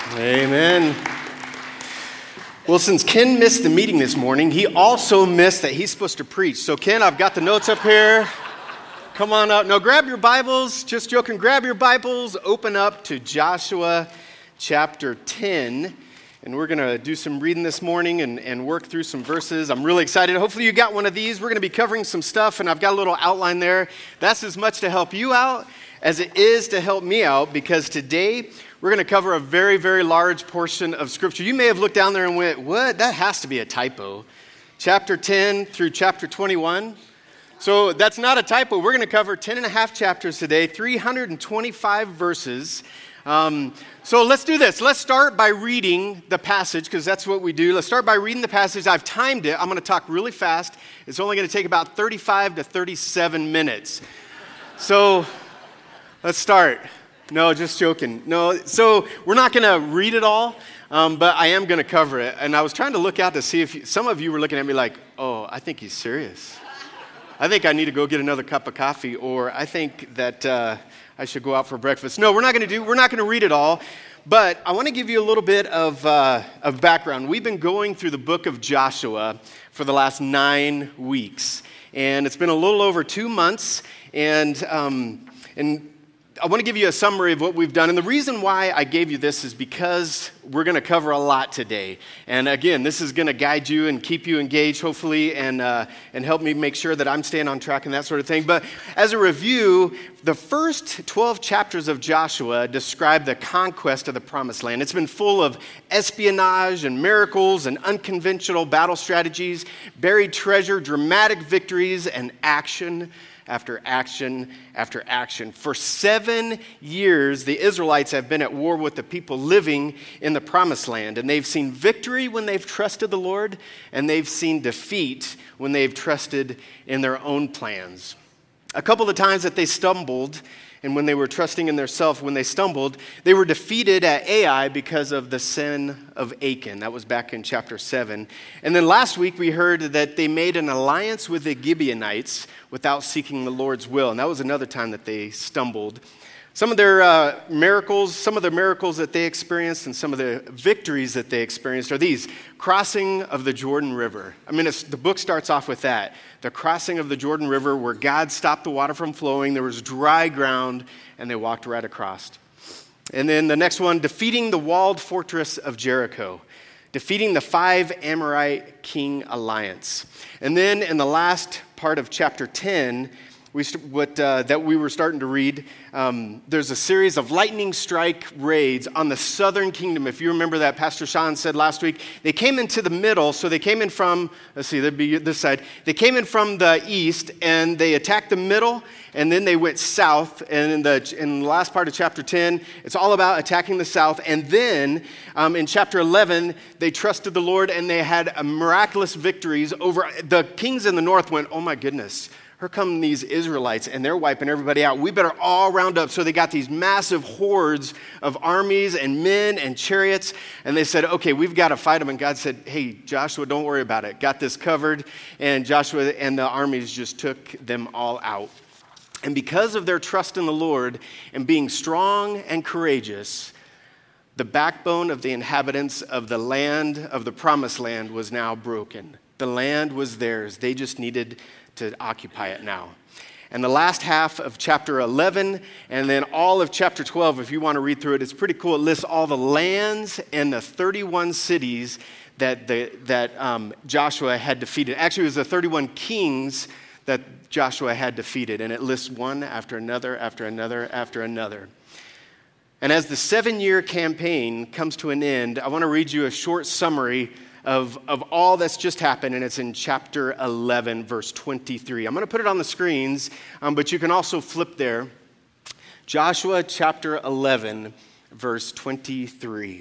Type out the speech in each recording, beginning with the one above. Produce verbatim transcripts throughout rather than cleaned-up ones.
Amen. Well, since Ken missed the meeting this morning, he also missed that he's supposed to preach. So, Ken, I've got the notes up here. Come on up. Now, grab your Bibles. Just joking. Grab your Bibles. Open up to Joshua chapter ten. And we're going to do some reading this morning and, and work through some verses. I'm really excited. Hopefully you got one of these. We're going to be covering some stuff, and I've got a little outline there. That's as much to help you out as it is to help me out, because today we're going to cover a very, very large portion of Scripture. You may have looked down there and went, what? That has to be a typo. Chapter ten through chapter twenty-one. So that's not a typo. We're going to cover ten and a half chapters today, three hundred twenty-five verses. Um, so let's do this. Let's start by reading the passage, because that's what we do. Let's start by reading the passage. I've timed it. I'm going to talk really fast. It's only going to take about thirty-five to thirty-seven minutes. So let's start. No, just joking. No, so we're not going to read it all, um, but I am going to cover it. And I was trying to look out to see if you, some of you were looking at me like, oh, I think he's serious. I think I need to go get another cup of coffee, or I think that uh, I should go out for breakfast. No, we're not going to do. We're not going to read it all, but I want to give you a little bit of uh, of background. We've been going through the book of Joshua for the last nine weeks, and it's been a little over two months. And um, and I want to give you a summary of what we've done. And the reason why I gave you this is because we're going to cover a lot today. And again, this is going to guide you and keep you engaged, hopefully, and uh, and help me make sure that I'm staying on track and that sort of thing. But as a review, the first twelve chapters of Joshua describe the conquest of the Promised Land. It's been full of espionage and miracles and unconventional battle strategies, buried treasure, dramatic victories, and action after action after action. For seven years, the Israelites have been at war with the people living in the Promised Land, and they've seen victory when they've trusted the Lord, and they've seen defeat when they've trusted in their own plans. A couple of times that they stumbled, and when they were trusting in themselves, when they stumbled, they were defeated at Ai because of the sin of Achan. That was back in chapter seven. And then last week we heard that they made an alliance with the Gibeonites without seeking the Lord's will. And that was another time that they stumbled. Some of their uh, miracles, some of the miracles that they experienced and some of the victories that they experienced are these. Crossing of the Jordan River. I mean, it's, the book starts off with that. The crossing of the Jordan River, where God stopped the water from flowing. There was dry ground, and they walked right across. And then the next one, defeating the walled fortress of Jericho. Defeating the five Amorite king alliance. And then in the last part of chapter ten, We, what, uh, that we were starting to read, um, there's a series of lightning strike raids on the southern kingdom. If you remember that, Pastor Sean said last week, they came into the middle, so they came in from, let's see, that'd be this side. They came in from the east, and they attacked the middle, and then they went south. And in the, in the last part of chapter ten, it's all about attacking the south. And then um, in chapter eleven, they trusted the Lord, and they had a miraculous victories over the kings in the north. Went, oh my goodness. Here come these Israelites, and they're wiping everybody out. We better all round up. So they got these massive hordes of armies and men and chariots, and they said, okay, we've got to fight them. And God said, hey, Joshua, don't worry about it. Got this covered. And Joshua and the armies just took them all out. And because of their trust in the Lord and being strong and courageous, the backbone of the inhabitants of the land, of the Promised Land, was now broken. The land was theirs. They just needed to occupy it now. And the last half of chapter eleven and then all of chapter twelve, if you want to read through it, it's pretty cool. It lists all the lands and the thirty-one cities that the, that um, Joshua had defeated. Actually, it was the thirty-one kings that Joshua had defeated, and it lists one after another, after another, after another. And as the seven-year campaign comes to an end, I want to read you a short summary Of, of all that's just happened, and it's in chapter eleven, verse twenty-three. I'm going to put it on the screens, um, but you can also flip there. Joshua chapter eleven, verse twenty-three.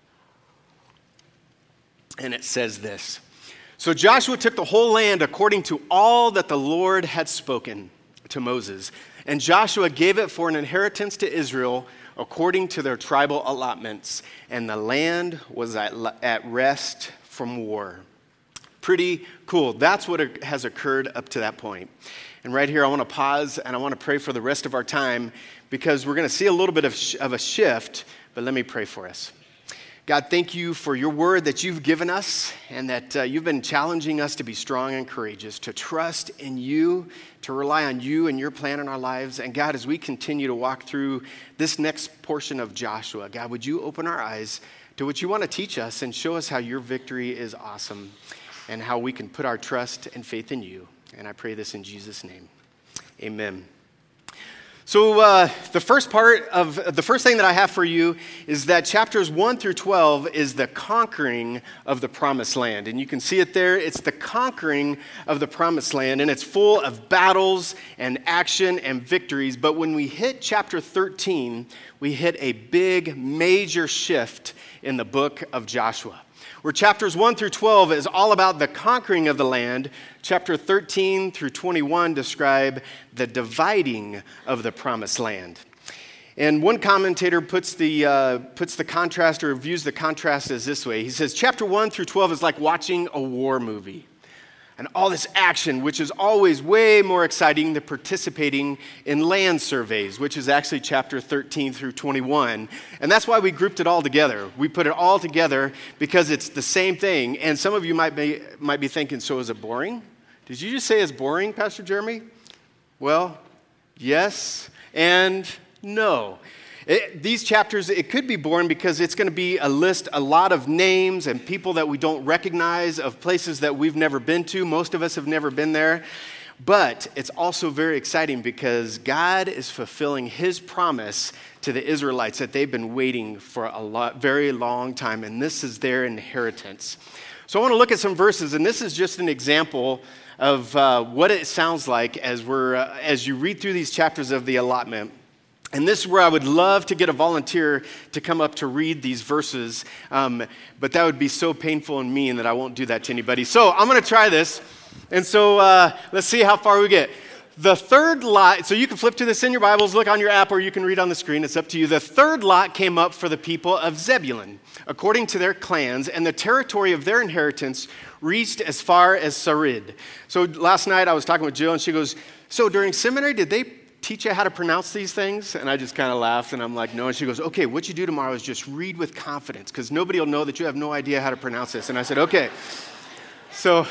And it says this. So Joshua took the whole land according to all that the Lord had spoken to Moses. And Joshua gave it for an inheritance to Israel according to their tribal allotments. And the land was at, at rest from war. Pretty cool. That's what has occurred up to that point. And right here, I want to pause and I want to pray for the rest of our time, because we're going to see a little bit of, sh- of a shift, but let me pray for us. God, thank you for your word that you've given us and that uh, you've been challenging us to be strong and courageous, to trust in you, to rely on you and your plan in our lives. And God, as we continue to walk through this next portion of Joshua, God, would you open our eyes to what you want to teach us and show us how your victory is awesome and how we can put our trust and faith in you. And I pray this in Jesus' name. Amen. So uh, the first part of, the first thing that I have for you is that chapters one through twelve is the conquering of the promised land. And you can see it there. It's the conquering of the promised land, and it's full of battles and action and victories. But when we hit chapter thirteen, we hit a big, major shift in the book of Joshua. Where chapters one through twelve is all about the conquering of the land, chapter thirteen through twenty-one describe the dividing of the promised land. And one commentator puts the, uh, puts the contrast or views the contrast as this way. He says, chapter one through twelve is like watching a war movie. And all this action, which is always way more exciting than participating in land surveys, which is actually chapter thirteen through twenty-one. And that's why we grouped it all together. We put it all together because it's the same thing. And some of you might be, might be thinking, so is it boring? Did you just say it's boring, Pastor Jeremy? Well, yes and no. It, these chapters, it could be boring because it's going to be a list, a lot of names and people that we don't recognize, of places that we've never been to. Most of us have never been there. But it's also very exciting because God is fulfilling his promise to the Israelites that they've been waiting for a lot, very long time, and this is their inheritance. So I want to look at some verses, and this is just an example of uh, what it sounds like as we're uh, as you read through these chapters of the allotment. And this is where I would love to get a volunteer to come up to read these verses, um, but that would be so painful and mean that I won't do that to anybody. So I'm going to try this, and so uh, let's see how far we get. The third lot, so you can flip to this in your Bibles, look on your app, or you can read on the screen. It's up to you. The third lot came up for the people of Zebulun, according to their clans, and the territory of their inheritance reached as far as Sarid. So last night I was talking with Jill, and she goes, so during seminary, did they teach you how to pronounce these things? And I just kind of laughed, and I'm like, no. And she goes, okay, what you do tomorrow is just read with confidence, because nobody will know that you have no idea how to pronounce this. And I said, okay. So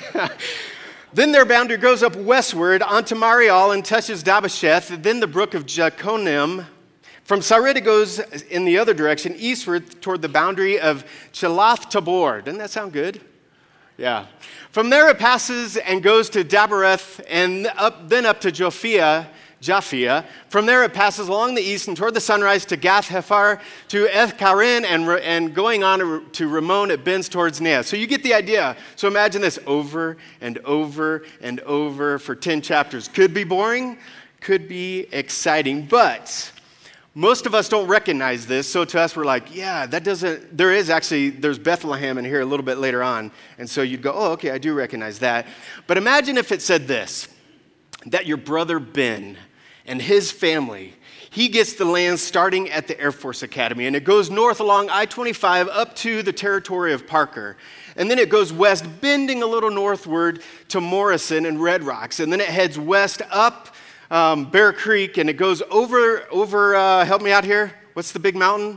then their boundary goes up westward onto Marial and touches Dabasheth, then the brook of Jaconim. From Sarid, it goes in the other direction, eastward toward the boundary of Chelath Tabor. Doesn't that sound good? Yeah. From there, it passes and goes to Dabereth, and up, then up to Jophia, Japhia. From there, it passes along the east and toward the sunrise to Gath Hephar, to Ethkarin, and, and going on to Ramon, it bends towards Nea. So you get the idea. So imagine this over and over and over for ten chapters. Could be boring, could be exciting, but most of us don't recognize this, so to us we're like, yeah, that doesn't, there is actually, there's Bethlehem in here a little bit later on, and so you'd go, oh, okay, I do recognize that. But imagine if it said this, that your brother Ben and his family, he gets the land starting at the Air Force Academy, and it goes north along I twenty-five up to the territory of Parker. And then it goes west, bending a little northward to Morrison and Red Rocks, and then it heads west up Um, Bear Creek, and it goes over, over uh, help me out here. What's the big mountain?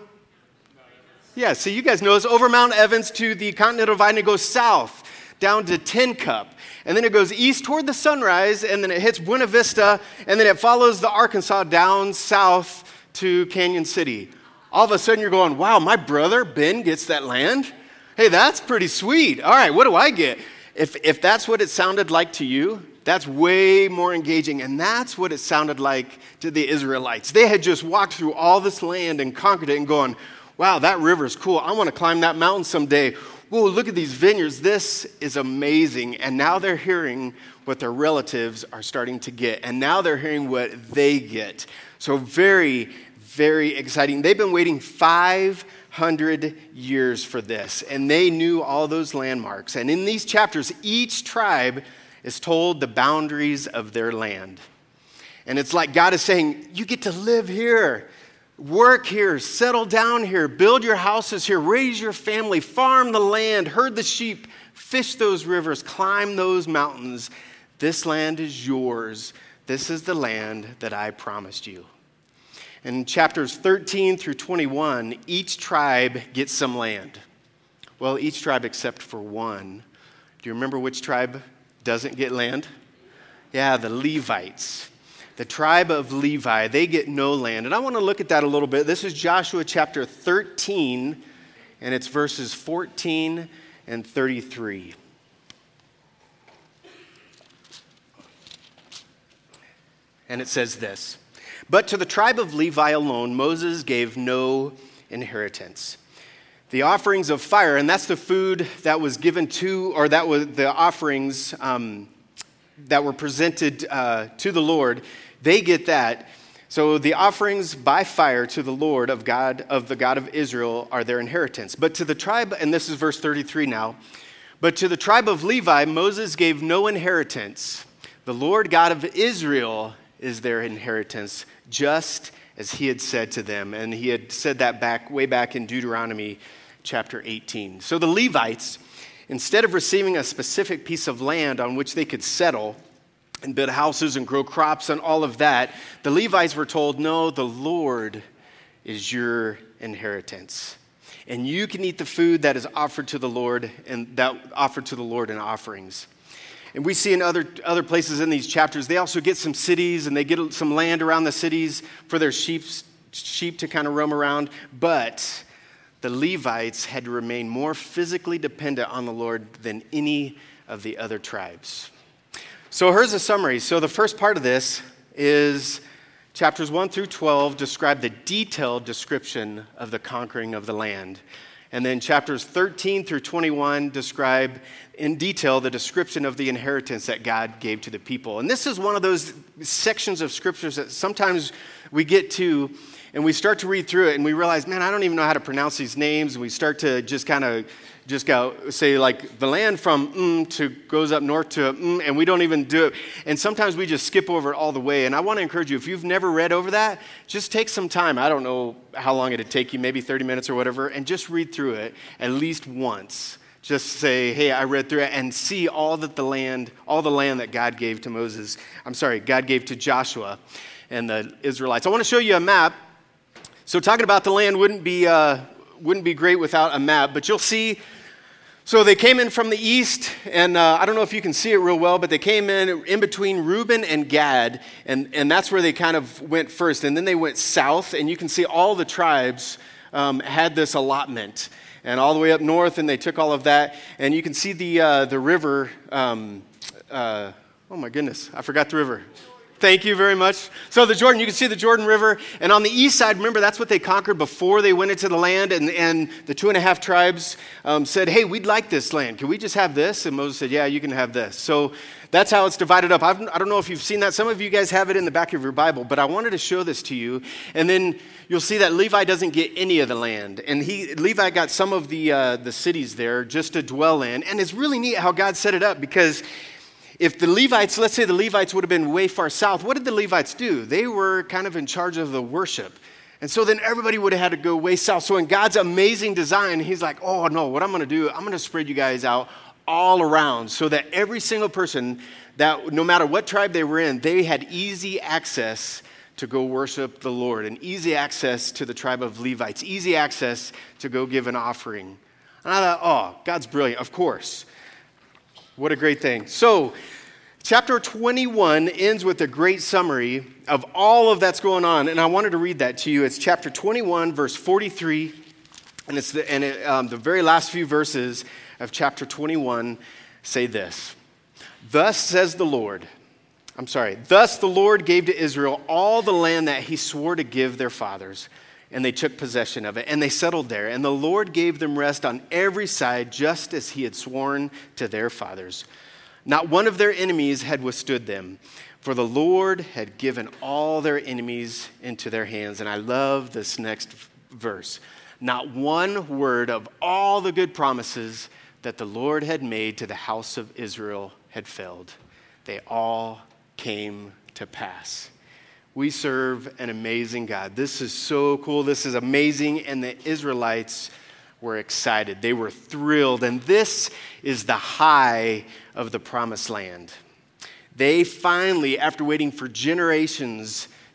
Yeah, so you guys know it's over Mount Evans to the Continental Divide, and it goes south down to Tin Cup. And then it goes east toward the sunrise, and then it hits Buena Vista, and then it follows the Arkansas down south to Canyon City. All of a sudden you're going, wow, my brother Ben gets that land? Hey, that's pretty sweet. All right, what do I get? If, if that's what it sounded like to you, that's way more engaging, and that's what it sounded like to the Israelites. They had just walked through all this land and conquered it and going, wow, that river's cool. I want to climb that mountain someday. Whoa, look at these vineyards. This is amazing. And now they're hearing what their relatives are starting to get, and now they're hearing what they get. So very, very exciting. They've been waiting five hundred years for this, and they knew all those landmarks. And in these chapters, each tribe is told the boundaries of their land. And it's like God is saying, you get to live here, work here, settle down here, build your houses here, raise your family, farm the land, herd the sheep, fish those rivers, climb those mountains. This land is yours. This is the land that I promised you. In chapters thirteen through twenty-one, each tribe gets some land. Well, each tribe except for one. Do you remember which tribe doesn't get land? Yeah, the Levites. The tribe of Levi, they get no land. And I want to look at that a little bit. This is Joshua chapter thirteen, and it's verses fourteen and thirty-three. And it says this: "But to the tribe of Levi alone, Moses gave no inheritance. The offerings of fire," and that's the food that was given to, or that was the offerings um, that were presented uh, to the Lord, they get that. So the offerings by fire to the Lord of God, of the God of Israel, are their inheritance. But to the tribe, and this is verse thirty-three now, "But to the tribe of Levi, Moses gave no inheritance. The Lord God of Israel is their inheritance, just as he had said to them." And he had said that back way back in Deuteronomy chapter eighteen. So the Levites, instead of receiving a specific piece of land on which they could settle and build houses and grow crops and all of that, the Levites were told, no, the Lord is your inheritance. And you can eat the food that is offered to the Lord, and that offered to the Lord in offerings. And we see in other, other places in these chapters, they also get some cities and they get some land around the cities for their sheep, sheep to kind of roam around. But the Levites had to remain more physically dependent on the Lord than any of the other tribes. So here's a summary. So the first part of this is chapters one through twelve describe the detailed description of the conquering of the land. And then chapters thirteen through twenty-one describe in detail the description of the inheritance that God gave to the people. And this is one of those sections of scriptures that sometimes we get to and we start to read through it and we realize, man, I don't even know how to pronounce these names. And we start to just kind of just go say like the land from mm to goes up north to mm, and we don't even do it. And sometimes we just skip over it all the way. And I want to encourage you, if you've never read over that, just take some time. I don't know how long it'd take you, maybe thirty minutes or whatever, and just read through it at least once. Just say, hey, I read through it, and see all that the land, all the land that God gave to Moses. I'm sorry, God gave to Joshua and the Israelites. I want to show you a map. So talking about the land wouldn't be uh, wouldn't be great without a map, but you'll see. So they came in from the east, and uh, I don't know if you can see it real well, but they came in in between Reuben and Gad, and, and that's where they kind of went first. And then they went south, and you can see all the tribes um, had this allotment. And all the way up north, and they took all of that. And you can see the uh, the river. Um, uh, oh, my goodness, I forgot the river. Thank you very much. So the Jordan, you can see the Jordan River. And on the east side, remember, that's what they conquered before they went into the land. And, and the two and a half tribes um, said, hey, we'd like this land. Can we just have this? And Moses said, yeah, you can have this. So that's how it's divided up. I've, I don't know if you've seen that. Some of you guys have it in the back of your Bible. But I wanted to show this to you. And then you'll see that Levi doesn't get any of the land. And he Levi got some of the uh, the cities there just to dwell in. And it's really neat how God set it up, because if the Levites, let's say the Levites would have been way far south, what did the Levites do? They were kind of in charge of the worship. And so then everybody would have had to go way south. So in God's amazing design, he's like, oh no, what I'm going to do, I'm going to spread you guys out all around so that every single person, that no matter what tribe they were in, they had easy access to go worship the Lord, and easy access to the tribe of Levites, easy access to go give an offering. And I thought, oh, God's brilliant, of course. What a great thing. So, chapter twenty-one ends with a great summary of all of that's going on, and I wanted to read that to you. It's chapter twenty-one, verse forty-three, and it's the, and it, um, the very last few verses of chapter twenty-one say this: Thus says the Lord, I'm sorry, thus the Lord gave to Israel all the land that he swore to give their fathers, and they took possession of it, and they settled there. And the Lord gave them rest on every side, just as he had sworn to their fathers. Not one of their enemies had withstood them, for the Lord had given all their enemies into their hands. And I love this next verse. Not one word of all the good promises that the Lord had made to the house of Israel had failed. They all came to pass. We serve an amazing God. This is so cool. This is amazing. And the Israelites were excited. They were thrilled. And this is the high of the promised land. They finally, after waiting for generations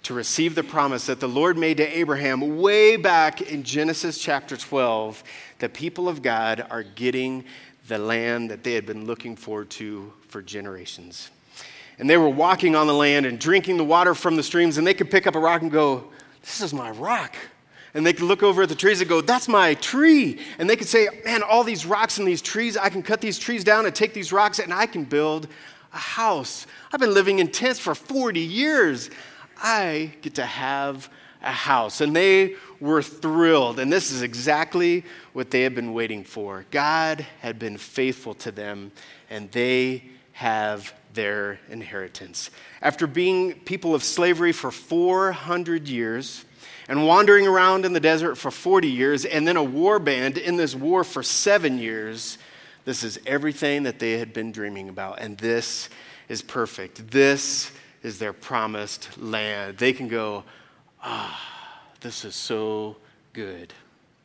to receive the promise that the Lord made to Abraham way back in Genesis chapter twelve. The people of God are getting the land that they had been looking forward to for generations. And they were walking on the land and drinking the water from the streams, and they could pick up a rock and go, this is my rock. And they could look over at the trees and go, that's my tree. And they could say, man, all these rocks and these trees, I can cut these trees down and take these rocks and I can build a house. I've been living in tents for forty years. I get to have a house. And they were thrilled. And this is exactly what they had been waiting for. God had been faithful to them, and they have their inheritance. After being people of slavery for four hundred years, and wandering around in the desert for forty years, and then a war band in this war for seven years, this is everything that they had been dreaming about, and this is perfect. This is their promised land. They can go, ah, this is so good.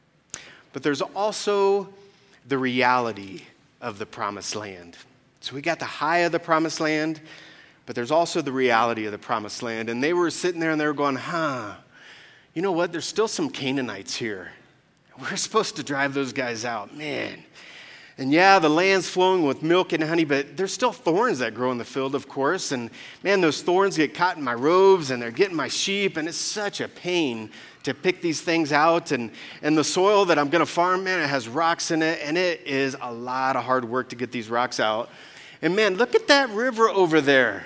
But there's also the reality of the promised land. So we got the high of the promised land, but there's also the reality of the promised land. And they were sitting there and they were going, huh, you know what? There's still some Canaanites here. We're supposed to drive those guys out, man. And yeah, the land's flowing with milk and honey, but there's still thorns that grow in the field, of course. And man, those thorns get caught in my robes and they're getting my sheep, and it's such a pain to pick these things out. And, and the soil that I'm going to farm, man, it has rocks in it, and it is a lot of hard work to get these rocks out. And man, look at that river over there.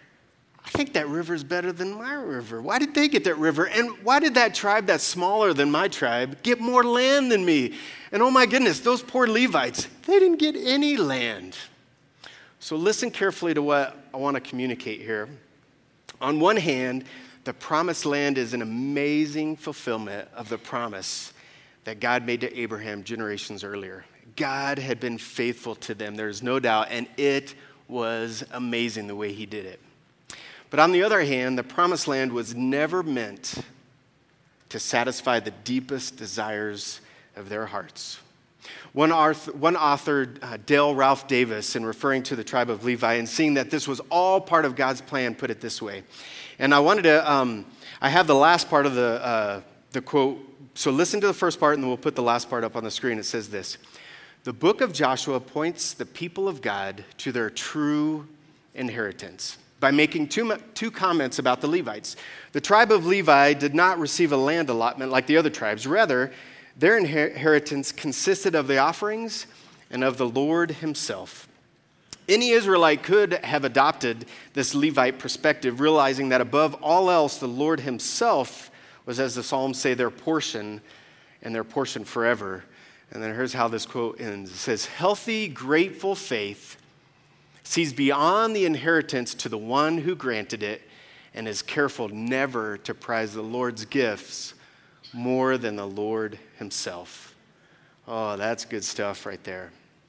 I think that river is better than my river. Why did they get that river? And why did that tribe that's smaller than my tribe get more land than me? And oh my goodness, those poor Levites, they didn't get any land. So listen carefully to what I want to communicate here. On one hand, the promised land is an amazing fulfillment of the promise that God made to Abraham generations earlier. God had been faithful to them, there's no doubt, and it was amazing the way he did it. But on the other hand, the promised land was never meant to satisfy the deepest desires of their hearts. One author, one author uh, Dale Ralph Davis, in referring to the tribe of Levi and seeing that this was all part of God's plan, put it this way. And I wanted to, um, I have the last part of the, uh, the quote. So listen to the first part, and then we'll put the last part up on the screen. It says this: the book of Joshua points the people of God to their true inheritance by making two, two comments about the Levites. The tribe of Levi did not receive a land allotment like the other tribes. Rather, their inheritance consisted of the offerings and of the Lord himself. Any Israelite could have adopted this Levite perspective, realizing that above all else, the Lord himself was, as the Psalms say, their portion and their portion forever. And then here's how this quote ends. It says, healthy, grateful faith sees beyond the inheritance to the one who granted it and is careful never to prize the Lord's gifts more than the Lord himself. Oh, that's good stuff right there.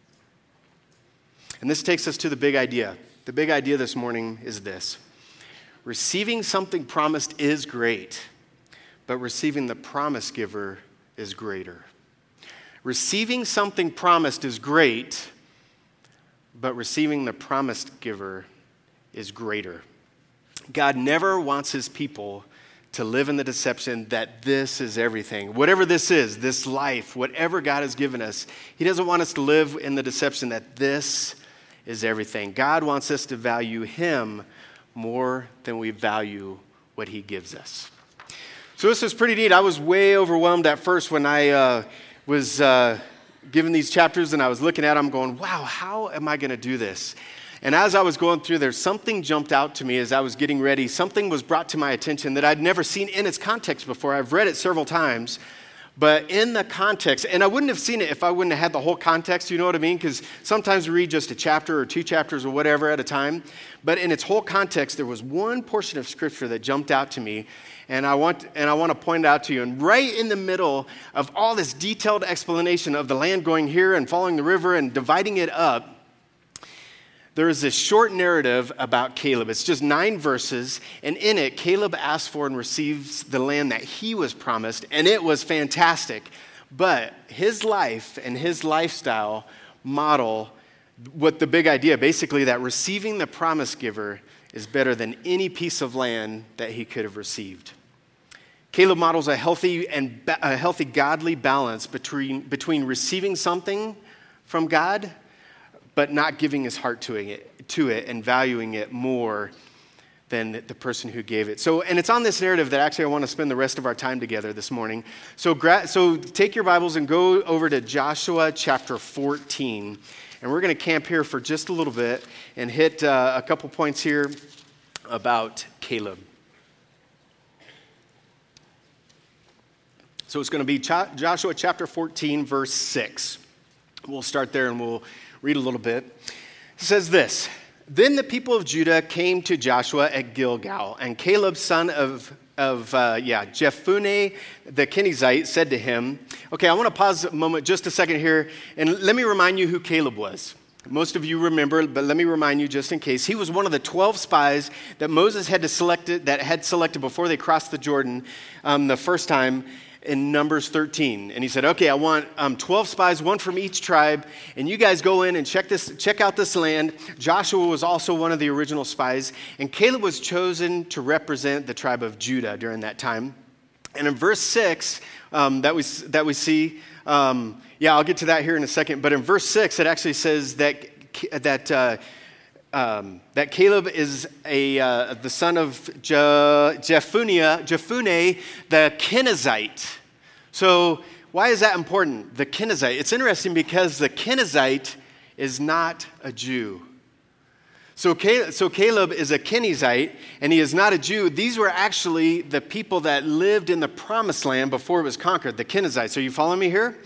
And this takes us to the big idea. The big idea this morning is this: receiving something promised is great, but receiving the promise giver is greater. Receiving something promised is great, but receiving the promised giver is greater. God never wants his people to live in the deception that this is everything. Whatever this is, this life, whatever God has given us, he doesn't want us to live in the deception that this is everything. God wants us to value him more than we value what he gives us. So this is pretty neat. I was way overwhelmed at first when I uh, was uh, given these chapters and I was looking at them going, wow, how am I going to do this? And as I was going through there, something jumped out to me as I was getting ready. Something was brought to my attention that I'd never seen in its context before. I've read it several times, but in the context, and I wouldn't have seen it if I wouldn't have had the whole context, you know what I mean? Because sometimes we read just a chapter or two chapters or whatever at a time. But in its whole context, there was one portion of Scripture that jumped out to me, and I want and I want to point it out to you. And right in the middle of all this detailed explanation of the land going here and following the river and dividing it up, there is this short narrative about Caleb. It's just nine verses, and in it, Caleb asks for and receives the land that he was promised, and it was fantastic. But his life and his lifestyle model what the big idea, basically, that receiving the promise giver is better than any piece of land that he could have received. Caleb models a healthy and ba- a healthy godly balance between, between receiving something from God, but not giving his heart to it, to it and valuing it more than the person who gave it. So, and it's on this narrative that actually I want to spend the rest of our time together this morning. So, gra- so take your Bibles and go over to Joshua chapter fourteen. And we're going to camp here for just a little bit and hit uh, a couple points here about Caleb. So it's going to be Ch- Joshua chapter fourteen, verse six. We'll start there and we'll read a little bit. It says this: Then the people of Judah came to Joshua at Gilgal, and Caleb, son of, of uh, yeah, Jephunneh the Kenizzite, said to him, okay, I want to pause a moment, just a second here, and let me remind you who Caleb was. Most of you remember, but let me remind you just in case. He was one of the twelve spies that Moses had to select, that had selected before they crossed the Jordan um, the first time, in Numbers thirteen. And he said, okay, I want um, twelve spies, one from each tribe, and you guys go in and check this, check out this land. Joshua was also one of the original spies, and Caleb was chosen to represent the tribe of Judah during that time. And in verse six um, that we that we see, um, yeah, I'll get to that here in a second, but in verse six, it actually says that that uh, Um, that Caleb is a uh, the son of Je- Jephunneh, Jephunneh the Kenizzite. So why is that important? The Kenizzite. It's interesting because the Kenizzite is not a Jew. So Caleb, so Caleb is a Kenizzite, and he is not a Jew. These were actually the people that lived in the Promised Land before it was conquered, the Kenizzites. Are you following me here?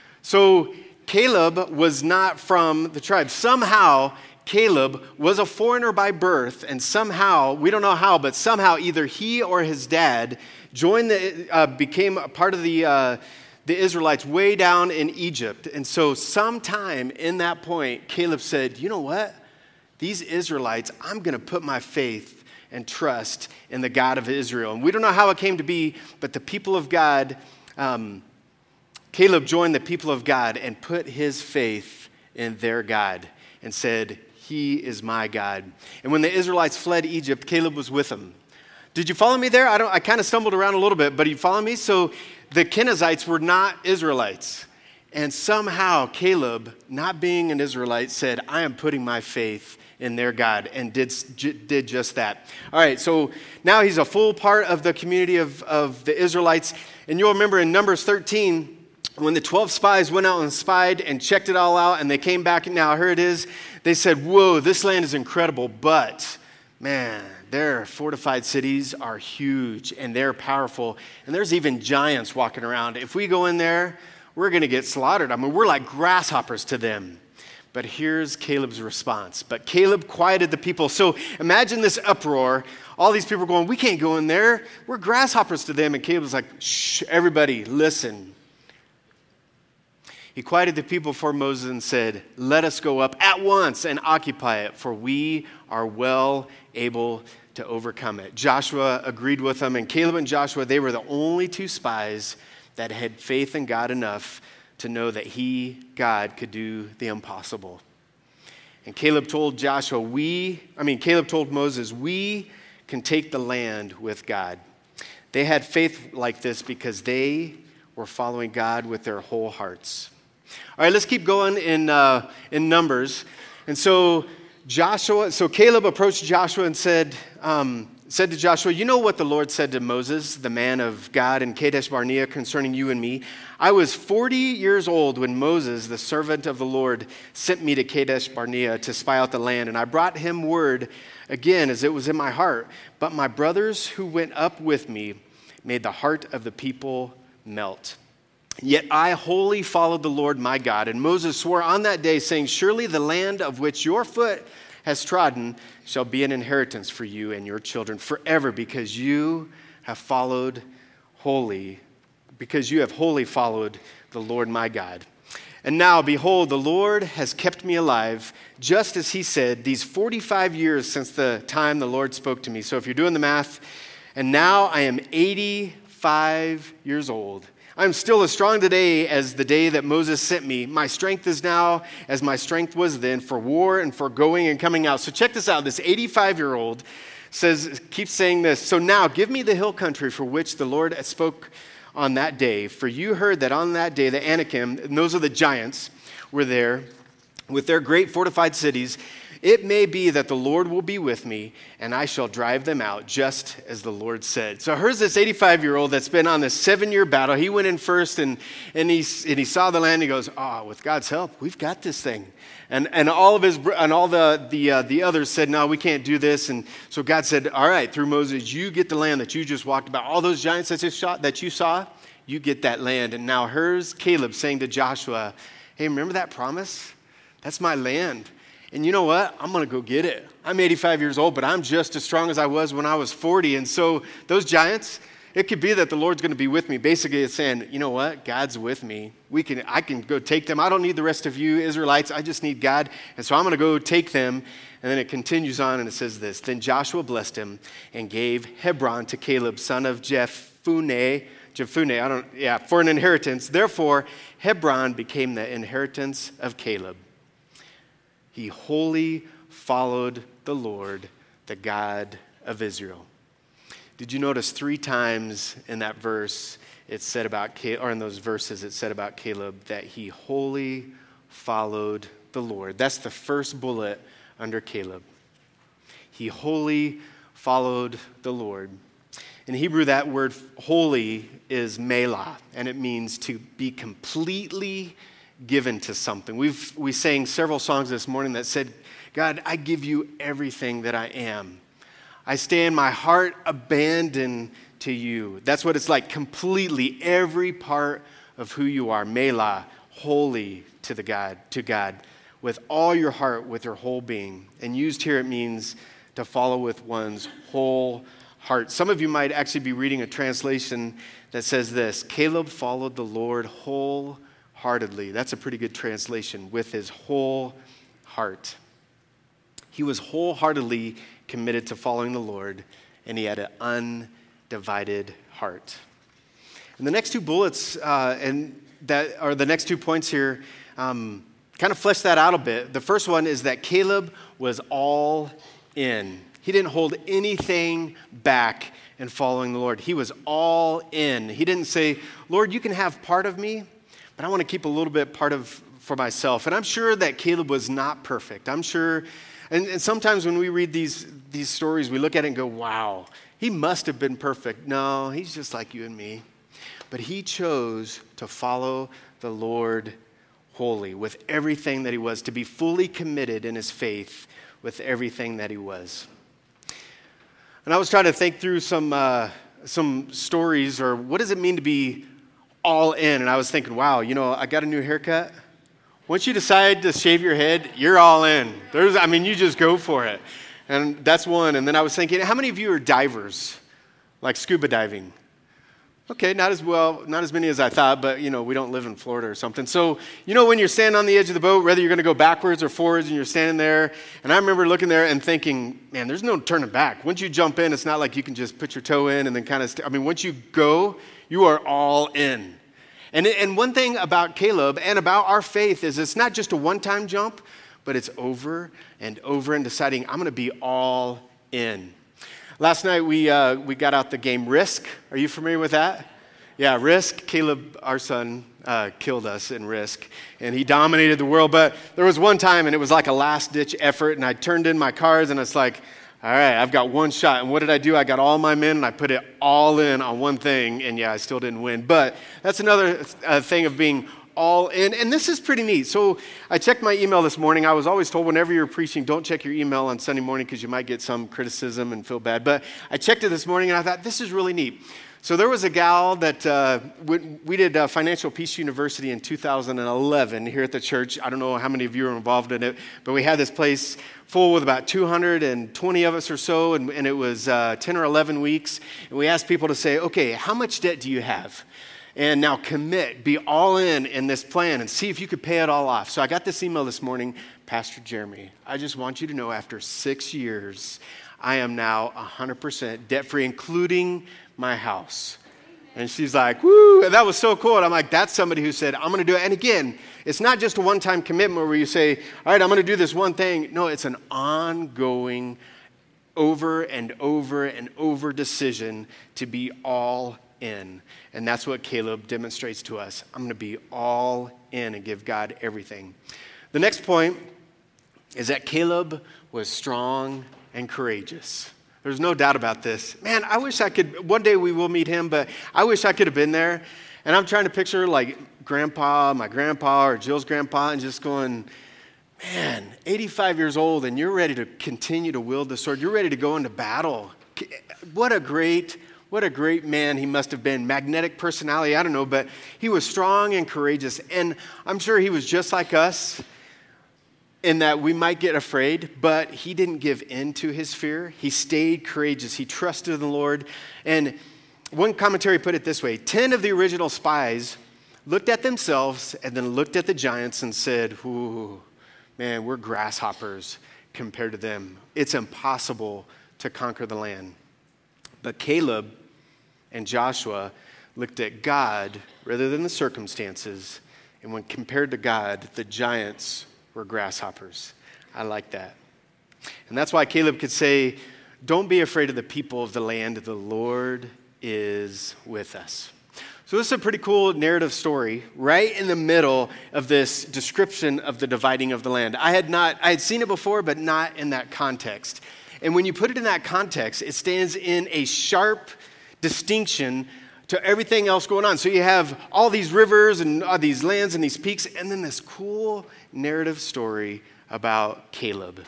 So Caleb was not from the tribe. Somehow Caleb was a foreigner by birth, and somehow, we don't know how, but somehow either he or his dad joined the, uh, became a part of the, uh, the Israelites way down in Egypt. And so sometime in that point, Caleb said, you know what? These Israelites, I'm going to put my faith and trust in the God of Israel. And we don't know how it came to be, but the people of God, um, Caleb joined the people of God and put his faith in their God and said, He is my God. And when the Israelites fled Egypt, Caleb was with them. Did you follow me there? I don't. I kind of stumbled around a little bit, but you follow me? So the Kenizzites were not Israelites. And somehow Caleb, not being an Israelite, said, I am putting my faith in their God, and did, did just that. All right, so now he's a full part of the community of, of the Israelites. And you'll remember in Numbers thirteen, when the twelve spies went out and spied and checked it all out, and they came back, and now here it is, they said, whoa, this land is incredible, but man, their fortified cities are huge, and they're powerful, and there's even giants walking around. If we go in there, we're going to get slaughtered. I mean, we're like grasshoppers to them. But here's Caleb's response. But Caleb quieted the people. So imagine this uproar. All these people going, we can't go in there. We're grasshoppers to them. And Caleb was like, shh, everybody, listen. He quieted the people before Moses and said, let us go up at once and occupy it, for we are well able to overcome it. Joshua agreed with them, and Caleb and Joshua, they were the only two spies that had faith in God enough to know that he, God, could do the impossible. And Caleb told Joshua, we, I mean, Caleb told Moses, we can take the land with God. They had faith like this because they were following God with their whole hearts. All right, let's keep going in uh, in Numbers. And so Joshua, so Caleb approached Joshua and said, um, said to Joshua, you know what the Lord said to Moses, the man of God in Kadesh Barnea, concerning you and me? I was forty years old when Moses, the servant of the Lord, sent me to Kadesh Barnea to spy out the land, and I brought him word again as it was in my heart. But my brothers who went up with me made the heart of the people melt. Yet I wholly followed the Lord my God. And Moses swore on that day, saying, surely the land of which your foot has trodden shall be an inheritance for you and your children forever, because you have followed wholly, because you have wholly followed the Lord my God. And now, behold, the Lord has kept me alive, just as he said, these forty-five years since the time the Lord spoke to me. So if you're doing the math, and now I am eighty-five years old. I am still as strong today as the day that Moses sent me. My strength is now as my strength was then for war and for going and coming out. So check this out. This eighty-five-year-old says, keeps saying this. So now give me the hill country for which the Lord spoke on that day. For you heard that on that day the Anakim, and those are the giants, were there with their great fortified cities. It may be that the Lord will be with me, and I shall drive them out, just as the Lord said. So here's this eighty-five-year-old that's been on this seven-year battle. He went in first, and, and, he, and he saw the land. And he goes, oh, with God's help, we've got this thing. And and all of his and all the the uh, the others said, no, we can't do this. And so God said, all right, through Moses, you get the land that you just walked about. All those giants that you saw, that you saw, you get that land. And now here's Caleb saying to Joshua, hey, remember that promise? That's my land. And you know what? I'm going to go get it. I'm eighty-five years old, but I'm just as strong as I was when I was forty. And so those giants, it could be that the Lord's going to be with me. Basically, it's saying, you know what? God's with me. We can, I can go take them. I don't need the rest of you Israelites. I just need God. And so I'm going to go take them. And then it continues on and it says this. Then Joshua blessed him and gave Hebron to Caleb, son of Jephunneh. Jephunneh, I don't, yeah, for an inheritance. Therefore, Hebron became the inheritance of Caleb. He wholly followed the Lord, the God of Israel. Did you notice three times in that verse it said about Caleb, or in those verses it said about Caleb that he wholly followed the Lord? That's the first bullet under Caleb. He wholly followed the Lord. In Hebrew, that word holy is melah, and it means to be completely given to something. We've we sang several songs this morning that said, God, I give you everything that I am. I stand my heart abandoned to you. That's what it's like, completely, every part of who you are, melah, holy to the God, to God, with all your heart, with your whole being. And used here, it means to follow with one's whole heart. Some of you might actually be reading a translation that says this, Caleb followed the Lord wholeheartedly. That's a pretty good translation, with his whole heart. He was wholeheartedly committed to following the Lord, and he had an undivided heart. And the next two bullets, uh, and that are the next two points here, um, kind of flesh that out a bit. The first one is that Caleb was all in. He didn't hold anything back in following the Lord. He was all in. He didn't say, Lord, you can have part of me, but I want to keep a little bit part of for myself. And I'm sure that Caleb was not perfect. I'm sure, and, and sometimes when we read these, these stories, we look at it and go, wow, he must have been perfect. No, he's just like you and me. But he chose to follow the Lord wholly with everything that he was, to be fully committed in his faith with everything that he was. And I was trying to think through some uh, some stories, or what does it mean to be all in? And I was thinking, wow, you know, I got a new haircut. Once you decide to shave your head, you're all in. There's, I mean, you just go for it. And that's one. And then I was thinking, how many of you are divers, like scuba diving? Okay, not as well, not as many as I thought, but, you know, we don't live in Florida or something. So, you know, when you're standing on the edge of the boat, whether you're going to go backwards or forwards, and you're standing there, and I remember looking there and thinking, man, there's no turning back. Once you jump in, it's not like you can just put your toe in and then kind of, st- I mean, once you go, you are all in. And, and one thing about Caleb and about our faith is it's not just a one-time jump, but it's over and over and deciding, I'm going to be all in. Last night, we uh, we got out the game Risk. Are you familiar with that? Yeah, Risk. Caleb, our son, uh, killed us in Risk, and he dominated the world. But there was one time, and it was like a last-ditch effort, and I turned in my cards, and it's like, all right, I've got one shot. And what did I do? I got all my men, and I put it all in on one thing, and yeah, I still didn't win. But that's another uh, thing of being all in. And this is pretty neat. So I checked my email this morning. I was always told whenever you're preaching, don't check your email on Sunday morning because you might get some criticism and feel bad. But I checked it this morning and I thought, this is really neat. So there was a gal that uh, we, we did uh, Financial Peace University in two thousand eleven here at the church. I don't know how many of you are involved in it, but we had this place full with about two hundred twenty of us or so, and, and it was uh, ten or eleven weeks. And we asked people to say, okay, how much debt do you have? And now commit, be all in in this plan and see if you could pay it all off. So I got this email this morning, Pastor Jeremy, I just want you to know after six years, I am now one hundred percent debt-free, including my house. And she's like, woo, and that was so cool. And I'm like, that's somebody who said, I'm going to do it. And again, it's not just a one-time commitment where you say, all right, I'm going to do this one thing. No, it's an ongoing, over and over and over decision to be all in. And that's what Caleb demonstrates to us. I'm going to be all in and give God everything. The next point is that Caleb was strong and courageous. There's no doubt about this. Man, I wish I could, one day we will meet him, but I wish I could have been there. And I'm trying to picture like grandpa, my grandpa, or Jill's grandpa, and just going, man, eighty-five years old, and you're ready to continue to wield the sword. You're ready to go into battle. What a great, what a great man he must have been. Magnetic personality, I don't know, but he was strong and courageous. And I'm sure he was just like us, in that we might get afraid, but he didn't give in to his fear. He stayed courageous. He trusted in the Lord. And one commentary put it this way: ten of the original spies looked at themselves and then looked at the giants and said, ooh, man, we're grasshoppers compared to them. It's impossible to conquer the land. But Caleb and Joshua looked at God rather than the circumstances. And when compared to God, the giants were grasshoppers. I like that. And that's why Caleb could say, don't be afraid of the people of the land. The Lord is with us. So this is a pretty cool narrative story right in the middle of this description of the dividing of the land. I had not, I had seen it before, but not in that context. And when you put it in that context, it stands in a sharp distinction to everything else going on. So you have all these rivers and all these lands and these peaks, and then this cool narrative story about Caleb.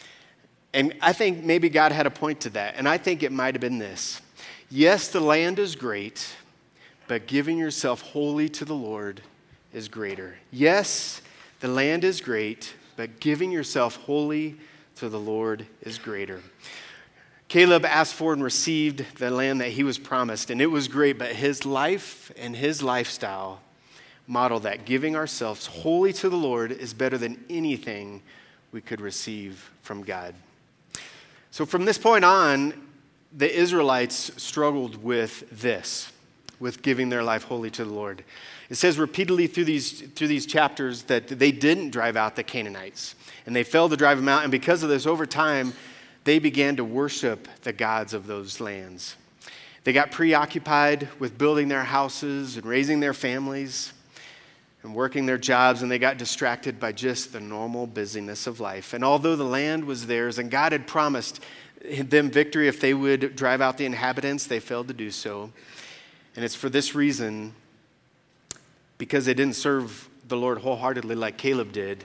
And I think maybe God had a point to that, and I think it might have been this. Yes, the land is great, but giving yourself wholly to the Lord is greater. Yes, the land is great, but giving yourself wholly to the Lord is greater. Caleb asked for and received the land that he was promised, and it was great, but his life and his lifestyle model that giving ourselves wholly to the Lord is better than anything we could receive from God. So from this point on, the Israelites struggled with this, with giving their life wholly to the Lord. It says repeatedly through these, through these chapters that they didn't drive out the Canaanites, and they failed to drive them out, and because of this, over time, they began to worship the gods of those lands. They got preoccupied with building their houses and raising their families and working their jobs, and they got distracted by just the normal busyness of life. And although the land was theirs and God had promised them victory if they would drive out the inhabitants, they failed to do so. And it's for this reason, because they didn't serve the Lord wholeheartedly like Caleb did,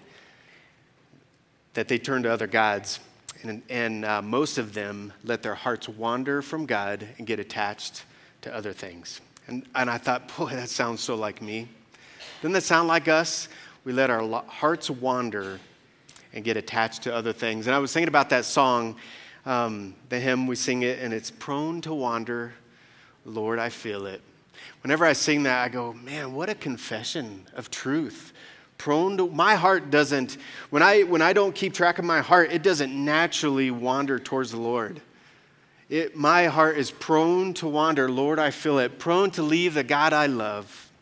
that they turned to other gods. And, and uh, most of them let their hearts wander from God and get attached to other things. And, and I thought, boy, that sounds so like me. Doesn't that sound like us? We let our lo- hearts wander and get attached to other things. And I was thinking about that song, um, the hymn, we sing it, and it's prone to wander, Lord, I feel it. Whenever I sing that, I go, man, what a confession of truth. Prone to, my heart doesn't, when I when I don't keep track of my heart, it doesn't naturally wander towards the Lord. It, my heart is prone to wander, Lord, I feel it, prone to leave the God I love.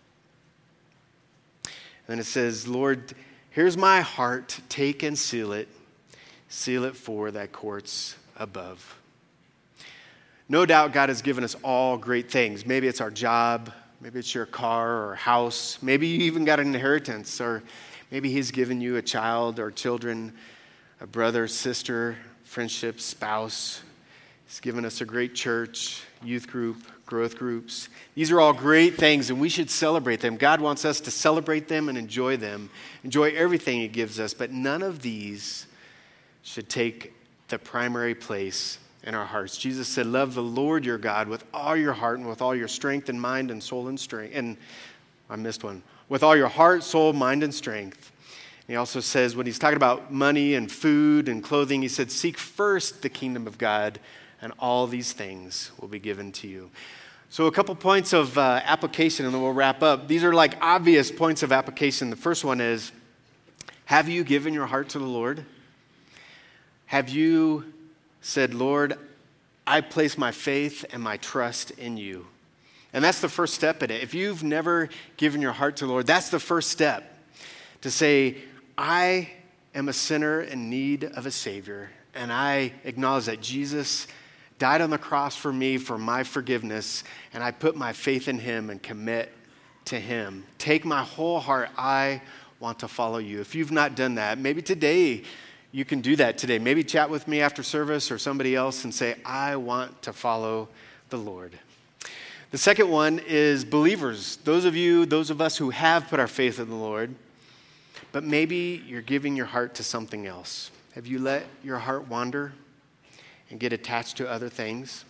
And then it says, Lord, here's my heart, take and seal it, seal it for thy courts above. No doubt God has given us all great things. Maybe it's our job. Maybe it's your car or house. Maybe you even got an inheritance, or maybe he's given you a child or children, a brother, sister, friendship, spouse. He's given us a great church, youth group, growth groups. These are all great things, and we should celebrate them. God wants us to celebrate them and enjoy them, enjoy everything he gives us, but none of these should take the primary place in our hearts. Jesus said, love the Lord your God with all your heart and with all your strength and mind and soul and strength. And I missed one. With all your heart, soul, mind, and strength. And he also says, when he's talking about money and food and clothing, he said, seek first the kingdom of God, and all these things will be given to you. So a couple points of uh, application, and then we'll wrap up. These are like obvious points of application. The first one is, have you given your heart to the Lord? Have you said, Lord, I place my faith and my trust in you. And that's the first step in it. If you've never given your heart to the Lord, that's the first step. To say, I am a sinner in need of a Savior, and I acknowledge that Jesus died on the cross for me, for my forgiveness, and I put my faith in him and commit to him. Take my whole heart. I want to follow you. If you've not done that, maybe today you can do that today. Maybe chat with me after service or somebody else and say, I want to follow the Lord. The second one is believers. Those of you, those of us who have put our faith in the Lord, but maybe you're giving your heart to something else. Have you let your heart wander and get attached to other things?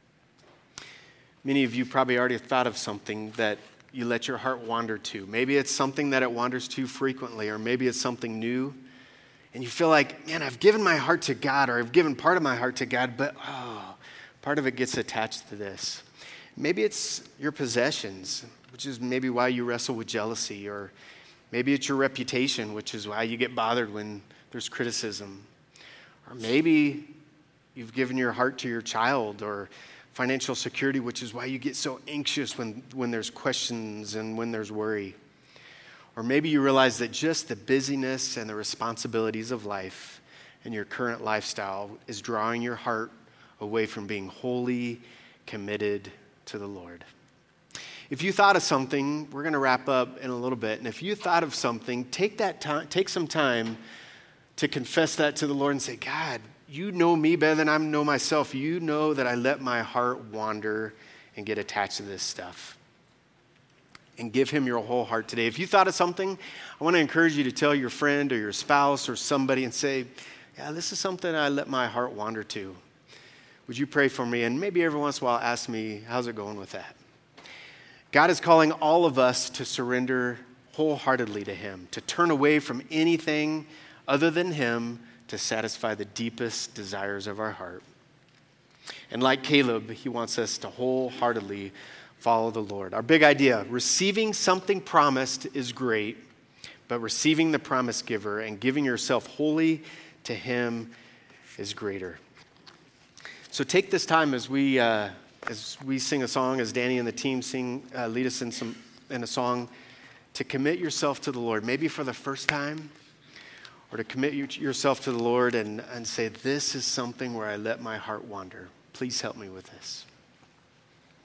Many of you probably already thought of something that you let your heart wander to. Maybe it's something that it wanders to frequently, or maybe it's something new. And you feel like, man, I've given my heart to God, or I've given part of my heart to God, but oh, part of it gets attached to this. Maybe it's your possessions, which is maybe why you wrestle with jealousy, or maybe it's your reputation, which is why you get bothered when there's criticism. Or maybe you've given your heart to your child, or financial security, which is why you get so anxious when, when there's questions and when there's worry. Or maybe you realize that just the busyness and the responsibilities of life and your current lifestyle is drawing your heart away from being wholly committed to the Lord. If you thought of something, we're going to wrap up in a little bit, and if you thought of something, take that time, take some time to confess that to the Lord and say, God, you know me better than I know myself. You know that I let my heart wander and get attached to this stuff. And give him your whole heart today. If you thought of something, I want to encourage you to tell your friend or your spouse or somebody and say, yeah, this is something I let my heart wander to. Would you pray for me? And maybe every once in a while ask me, how's it going with that? God is calling all of us to surrender wholeheartedly to him, to turn away from anything other than him to satisfy the deepest desires of our heart. And like Caleb, he wants us to wholeheartedly follow the Lord. Our big idea, receiving something promised is great, but receiving the promise giver and giving yourself wholly to him is greater. So take this time as we uh, as we sing a song, as Danny and the team sing, uh, lead us in some in a song, to commit yourself to the Lord, maybe for the first time, or to commit you, yourself to the Lord and, and say, this is something where I let my heart wander. Please help me with this.